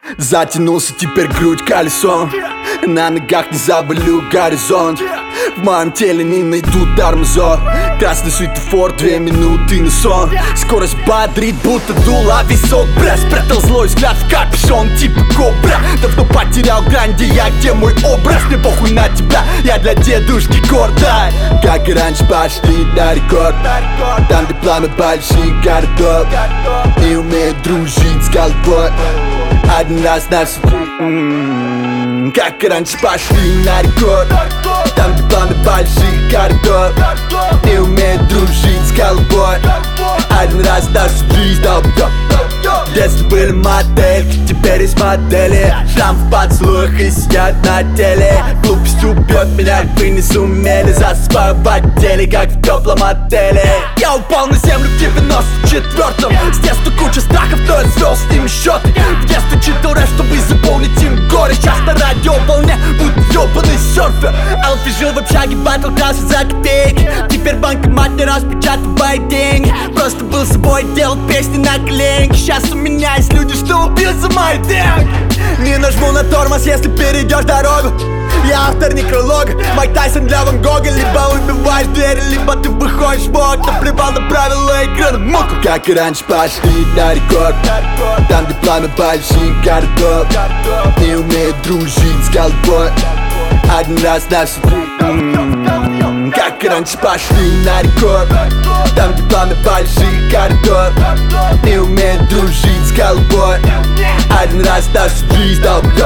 Затянулся теперь грудь колесом, на ногах не заболю горизонт. В моем теле не найду тормозов. Красный светофор, 2 минуты на сон. Скорость бодрит, будто дуло висок. Бля, спрятал злой взгляд в капюшон, типа кобра. Давно потерял грань, где я, где мой образ. Мне похуй на тебя, я для дедушки гордой. Как и раньше пошли на рекорд, там где пламя больших городов. И умеют дружить с головой один раз на всю жизнь. Как и раньше пошли на рекорд, там где пламя больших городов. И умеют дружить с головой один раз на всю жизнь. В детстве были модельки, теперь есть модели. Шрам в поцелуях и сидят на теле. Глупость убьет меня, вы не сумели. Засыпаю в отделе, как в теплом отеле. Я упал на землю в 94-м. С детства куча страхов, но я свел с ними счеты. В детстве читал рэп, чтобы заполнить им горе. Сейчас на радиоволне будто ёбаный серфер. Алфи жил в общаге, батл класса за копейки. Теперь банкомат не распечатывает деньги. Просто был собой, делал песни на коленке. Сейчас у меня есть люди, что убьют за мои деньги. Не нажму на тормоз, если перейдешь дорогу. Я автор некролога, Майк Тайсон для Ван Гога. Либо убиваешь двери, либо ты выходишь в окна. Плевал на правила игры на муку. Как и раньше пошли на рекорд, там где пламя больших городов. Не умеют дружить с головой один раз на всю жизнь. Как и раньше пошли на рекорд, там где пламя больших городов. Не умеют дружить с головой один раз на всю жизнь.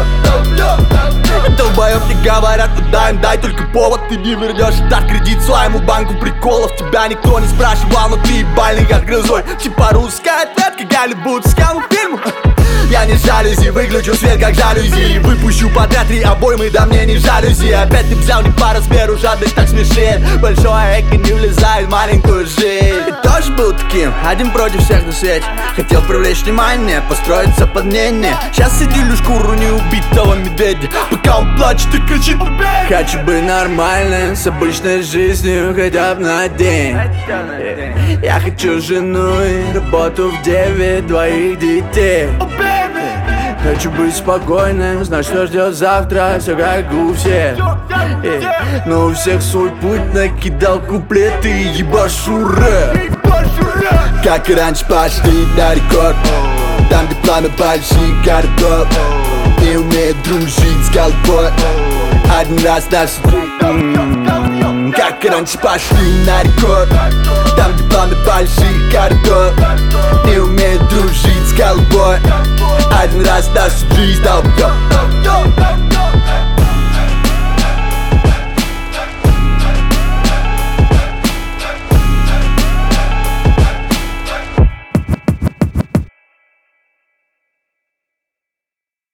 Долбоёб не говорят, куда им дай только повод. Ты не вернешь этот кредит своему банку приколов. Тебя никто не спрашивал, но ты ебальный как грызой. Типа русская ответка голливудскому фильму. Я не жалюзи, выключу свет как жалюзи. Выпущу подряд 3 обоймы, да мне не жалюзи. Опять ты взял не по размеру, жадность так смешит. Большое эко не влезает в маленькую жизнь. И тоже был таким, один против всех на свете. Хотел привлечь внимание, построить западнение. Сейчас сидели шкуру неубитого медведя. Пока он плачет и кричит: хочу быть нормальным, с обычной жизнью хотя бы на день. Я хочу жену и работу в 9, 2 детей. Хочу быть спокойным, знать, что ждет завтра, все как у всех. Но у всех свой путь, накидал куплеты и ебашу рэп. Как и раньше пошли на рекорд, там где пламя больших городов. Не умеют дружить с головой один раз на всю жизнь. Как и раньше пошли на рекорд, там где пламя больших городов. Не умеют дружить с головой один раз на всю жизнь.